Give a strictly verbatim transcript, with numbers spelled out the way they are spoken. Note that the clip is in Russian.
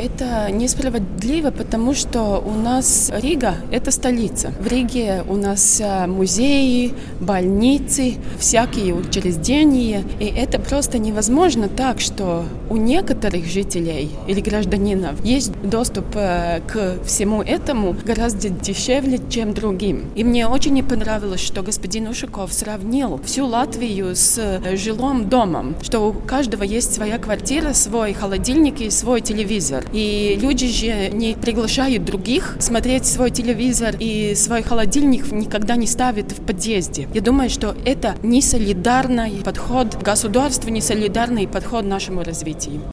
Это несправедливо, потому что у нас Рига – это столица. В Риге у нас музеи, больницы, всякие учреждения. И это просто невозможно так, что у некоторых жителей или гражданинов есть доступ к всему этому гораздо дешевле, чем другим. И мне очень не понравилось, что господин Ушаков сравнил всю Латвию с жилым домом, что у каждого есть своя квартира, свой холодильник и свой телевизор. И люди же не приглашают других смотреть свой телевизор и свой холодильник никогда не ставят в подъезде. Я думаю, что это не солидарный подход государству, не солидарный подход нашему развитию.